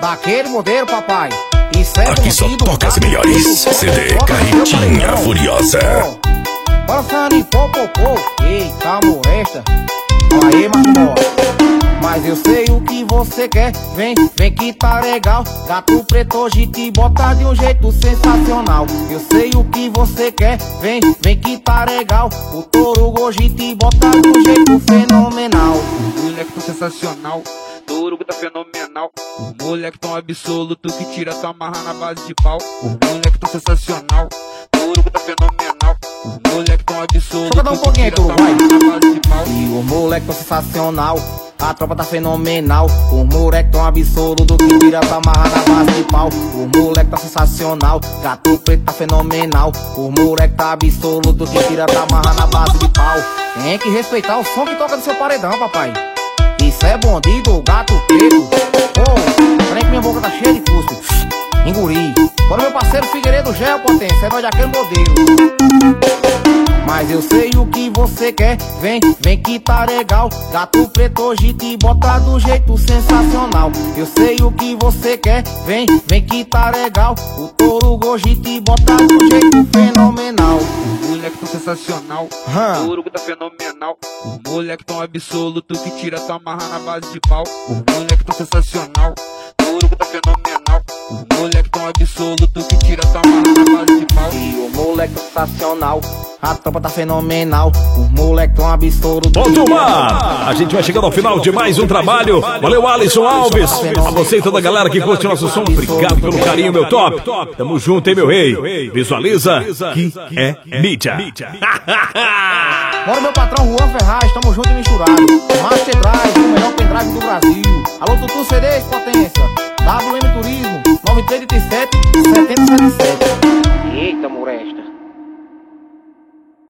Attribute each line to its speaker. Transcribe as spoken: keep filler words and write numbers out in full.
Speaker 1: daquele modelo, papai. Isso é
Speaker 2: aqui só toca as melhores. C D Carretinha Furiosa.
Speaker 1: Balançando em popopô. Eita, molesta. Aí, Marmó. Mas eu sei o que você quer. Vem, vem que tá legal. Gato preto hoje te bota de um jeito sensacional. Eu sei o que você quer. Vem, vem que tá legal. O touro hoje te bota de um jeito fenomenal.
Speaker 3: O moleque tão sensacional, touro tá fenomenal. O moleque tão absoluto que tira tua marra na base de pau. O moleque tão sensacional, touro tá fenomenal. O moleque tão absoluto.
Speaker 1: Deixa eu dar um pouquinho aí,
Speaker 3: que tira
Speaker 1: touro,
Speaker 3: tua marra na base de pau.
Speaker 1: E o moleque tão sensacional, a tropa tá fenomenal. O moleque tão absoluto que tira tua marra na base de pau. O moleque tá sensacional, gato preto tá fenomenal. O moleque tá absoluto que tira tua marra na base de pau. Tem que respeitar o som que toca do seu paredão, papai. Isso é bandido, gato preto. Oh, peraí que minha boca tá cheia de cuspe. Enguri. Bora meu parceiro Figueiredo Gel Potência, é nós daquele modelo. Mas eu sei o que você quer. Vem, vem que tá legal. Gato preto hoje te bota do jeito sensacional. Eu sei o que você quer. Vem, vem que tá legal. O touro hoje te bota do jeito fenomenal.
Speaker 3: O moleque tão sensacional,
Speaker 1: Hum.
Speaker 3: touro tá fenomenal. O moleque tão absoluto que tira tua marra na base de pau. O moleque tão sensacional, touro tá fenomenal. O moleque tão absoluto que tira tua marra na base de pau.
Speaker 1: E o moleque tá sensacional, a tropa tá fenomenal. O moleque tão absurdo.
Speaker 2: Bom, turma, a gente vai chegando ao final de mais um trabalho. Valeu, Alisson Alves. A você e toda a galera que curte nosso som, obrigado pelo carinho, meu top. Tamo junto, hein, meu rei. Visualiza que é mídia.
Speaker 1: Bora meu patrão Juan Ferraz, tamo junto e misturado. Master Drive, o melhor pendrive do Brasil. Alô, Tutu C Ds, potência. W M Turismo, nove três sete sete, sete zero sete sete. Eita, Moresta.